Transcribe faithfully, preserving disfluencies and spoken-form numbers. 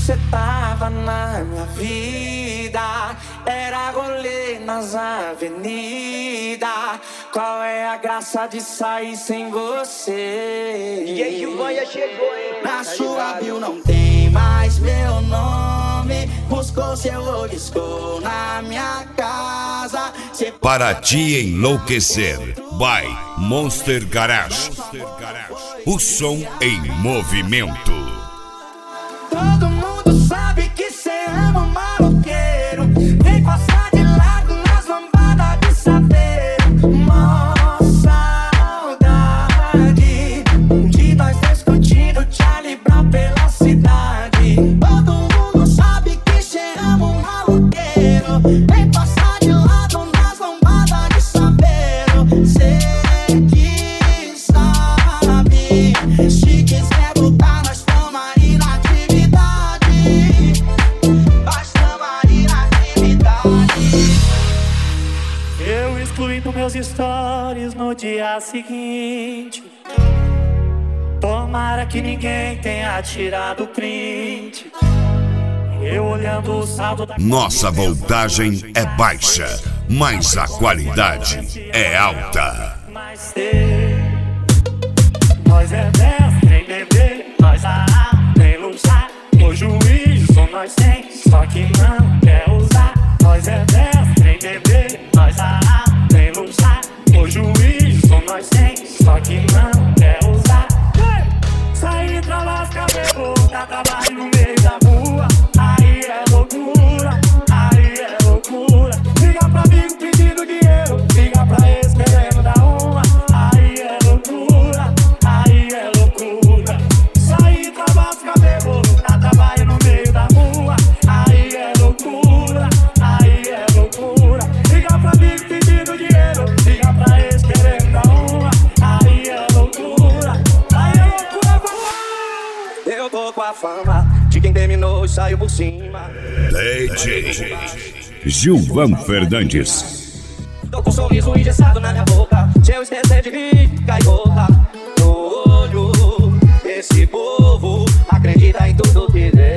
você tava na minha vida, era rolê nas avenidas. Qual é a graça de sair sem você? E aí o Maia chegou, hein? Na sua bio não tem mais meu nome. Buscou seu olho, na minha casa. Cê... Para te enlouquecer, by Monster Garage. O som em movimento. Todo mundo sabe que cê ama o maloqueiro. Vem passar de lado nas lambadas de saber. Mó saudade de nós discutindo Charlie Brown pela cidade. Todo mundo sabe que cê ama o maloqueiro. Vem passar de lado nas lambadas de saber. Cê que sabe, se quiser voltar nós tamo aí na atividade. Basta aí na atividade. Eu excluindo meus stories no dia seguinte. Tomara que ninguém tenha tirado print. Eu olhando o saldo da... Nossa voltagem é baixa, mas a qualidade é alta. Mas ser, nós é mestre em beber, nós a nem luxar. O juízo nós tem, só que não quer usar. Nós é mestre em beber, nós a nem luxar. O juízo nós tem, só que não quer usar. Sair pra lascar bebo, dá trabalho no meio da rua. Aí é loucura, aí é loucura. Liga pra amigo pedindo dinheiro, liga pra ex querendo dar uma. Aí é loucura, aí é loucura. Sair pra lascar bebo, dá trabalho no meio da rua. Aí é loucura, aí é loucura. Liga pra amigo pedindo dinheiro, liga pra ex querendo dar uma. Aí é loucura, aí é loucura, vamos. Eu tô com a fama de quem terminou e saiu por cima. D J Gilvan Fernandes. Tô com um sorriso engessado na minha boca. Se eu esquecer de rir, cai gota no olho. Esse povo acredita em tudo que der.